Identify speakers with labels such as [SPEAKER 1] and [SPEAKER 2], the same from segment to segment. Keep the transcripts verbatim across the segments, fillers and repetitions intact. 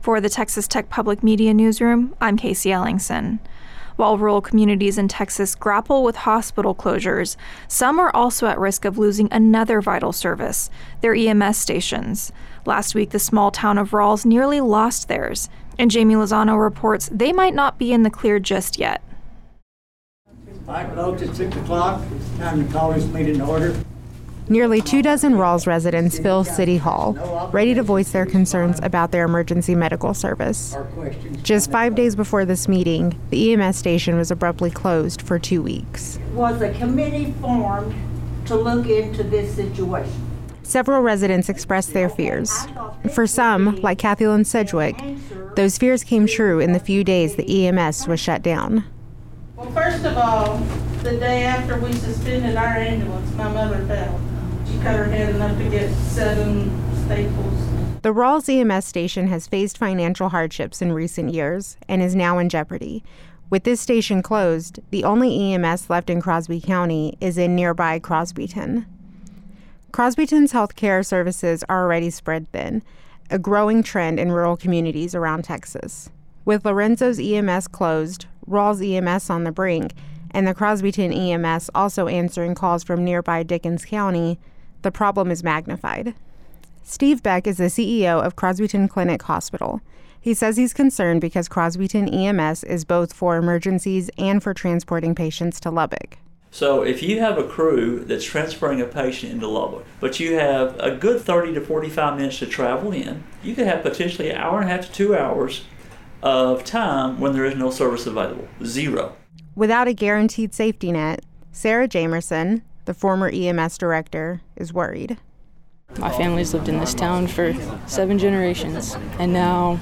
[SPEAKER 1] For the Texas Tech Public Media Newsroom, I'm Casey Ellingson. While rural communities in Texas grapple with hospital closures, some are also at risk of losing another vital service, their E M S stations. Last week, the small town of Rawls nearly lost theirs, and Jamie Lozano reports they might not be in the clear just yet.
[SPEAKER 2] Mike Loach at six o'clock. Time to call this meeting to order.
[SPEAKER 3] Nearly two dozen Rawls residents fill City Hall, ready to voice their concerns about their emergency medical service. Just five days before this meeting, the E M S station was abruptly closed for two weeks.
[SPEAKER 4] Was a committee formed to look into this situation?
[SPEAKER 3] Several residents expressed their fears. For some, like Kathy Lynn Sedgwick, those fears came true in the few days the E M S was shut down.
[SPEAKER 5] Well, first of all, the day after we suspended our ambulance, my mother fell. She cut her head enough to get seven staples.
[SPEAKER 3] The Rawls E M S station has faced financial hardships in recent years and is now in jeopardy. With this station closed, the only E M S left in Crosby County is in nearby Crosbyton. Crosbyton's health care services are already spread thin, a growing trend in rural communities around Texas. With Lorenzo's E M S closed, Rawls E M S on the brink, and the Crosbyton E M S also answering calls from nearby Dickens County, the problem is magnified. Steve Beck is the C E O of Crosbyton Clinic Hospital. He says he's concerned because Crosbyton E M S is both for emergencies and for transporting patients to Lubbock.
[SPEAKER 6] So if you have a crew that's transferring a patient into Lubbock, but you have a good thirty to forty-five minutes to travel in, you could have potentially an hour and a half to two hours of time when there is no service available. Zero.
[SPEAKER 3] Without a guaranteed safety net, Sarah Jamerson, the former E M S director, is worried.
[SPEAKER 7] My family's lived in this town for seven generations, and now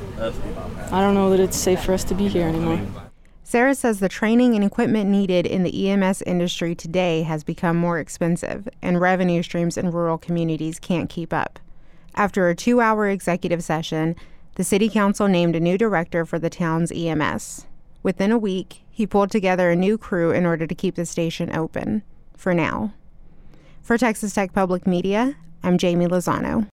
[SPEAKER 7] I don't know that it's safe for us to be here anymore.
[SPEAKER 3] Sarah says the training and equipment needed in the E M S industry today has become more expensive, and revenue streams in rural communities can't keep up. After a two-hour executive session, the city council named a new director for the town's E M S. Within a week, he pulled together a new crew in order to keep the station open, for now. For Texas Tech Public Media, I'm Jamie Lozano.